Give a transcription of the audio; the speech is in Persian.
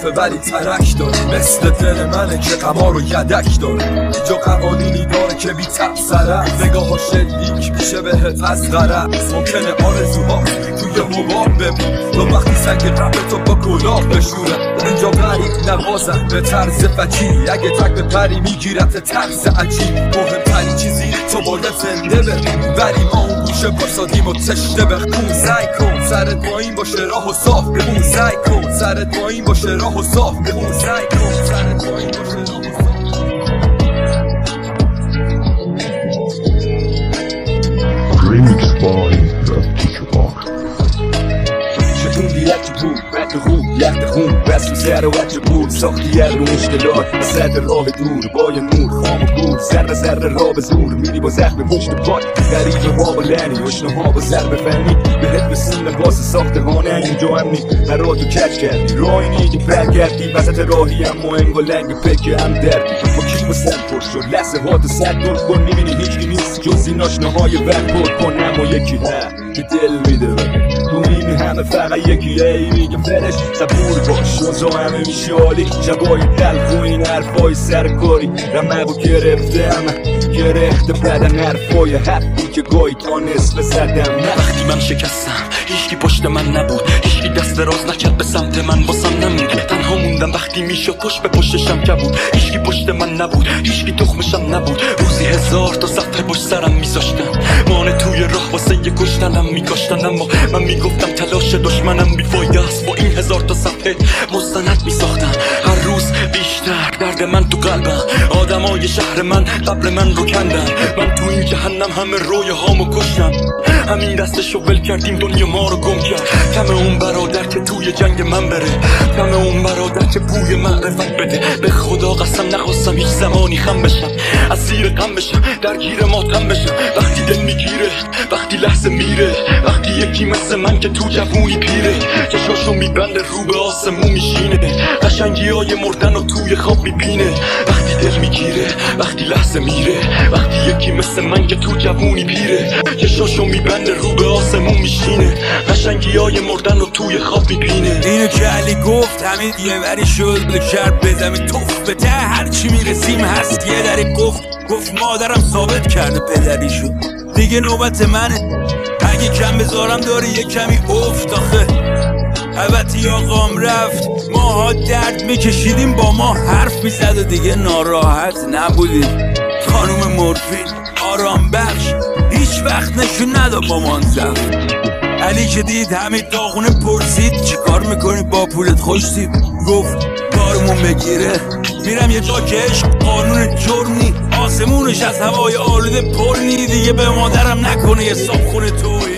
خوبه ولی ترک داره، مثل دل منه که قمار و یدک داره. اینجا قوانینی داره که بی تبصره، نگاه ها شلیک میشه بهت از غرض. ممکنه آرزوها توی حباب بمون تا وقتی سنگ رب تو با گلاب بشوره. اینجا غریب نوازن به طرز فجیع، اگه تک به پری میگیرت طرز عجیب. مهمترین چیزی تو باید زنده بمونی، ولی ما اون گوشه پاسادیم و تشته بخون. سعی کن سرت با این باشه راه و صاف بمون، سعی کن سرت با این باشه راه و صاف بمون، سعی کن سرت با این باشه راه و صاف. Remix by Teacher Park. رد خوب لخت خون بس و سر و وجه بود ساختی رو مشکلات سد راه دور با یه نور خام و گور ذره ذره را به زور میری با زخم پشت پات غریب ها با لنی اشنه ها با ضرب فنی بهت رسونه واسه ساختمانه اینجا امنی قراراتو کج کردی راهی نیگی برگردی وسط راهی هم مهنگ و لنگ پکه هم دردی با کی با سر پر شد لحظه هاتو سر دور کن میبینی هیچی نیست جز این آشنه های ور پر کن اما یکی ها که دل میده تو میبینی همه فقط یکی ای میگه فرش صبور باش اوزا همه میشالی شبای تلخ و این حرفای سرکاری رمقو گرفته همه گرفته بدن حرفای حقی که گاهی تا نصف زدم. وقتی من شکستم هیچکی پشت من نبود، هیچکی دست دراز نکرد به سمت من واسم نمید. تنها موندم وقتی میشد پشت به پشتشم کبود، هیچکی پشت من نبود، هیچکی تخمشم نبود. روزی 1000 تا صفحه پشت سرم میذاشتن مانه توی راه واسه یه کشتنم میکاشتن، اما من میگفتم تلاش دشمنم بیفایده است. با این 1000 تا صفحه مستند میساختم هر روز بیشتر درد من تو قلبم. آدمای شهر من قبل من رو کندن، من تو این جهنم همه روی هامو کشتم. همین دستشو ول کردیم دنیا ما رو گم کرد. کم اون برادر که توی جنگ من بره، کم اون برادر که بوی معرفت بده. به خدا قسم نخواستم هیچ زمانی خم بشم، اسیر غم بشم، درگیر ماتم بشم. وقتی دل میگیره، وقتی لحظه میره، وقتی یکی مثل من که تو جوونی پیره چشاشو میبنده رو به آسمون میشینه، قشنگی های مردن رو توی خواب میبینه. وقتی دل میگیره، وقتی لحظه میره، وقتی یکی مثل من که تو جوونی پیره چشاشو میبنده رو به آسمون میشینه، قشنگی های مردن رو توی خواب میبینه. اینو که علی گفت همین یه وری شد بکرد به زمین توف به ته هرچی میرسیم هست یه دری گفت مادرم ثابت کرده پدریشو دیگه نوبت منه. اگه کم بذارم داره یه کمی افت آخه البته آقام رفت ماها درد میکشیدیم با ما حرف میزد و دیگه ناراحت نبودیم. خانوم مورفین آرام بخش هیچ وقت نشون نداد با منزف. علی که دید همین داغونه پرسید چی کار میکنی با پولت خوشتیم، گفت کارمون بگیره میرم یه جا که عشق قانون جرم نی، آسمونش از هوای آلوده پر نی، دیگه به مادرم نکنه یه صابخونه توی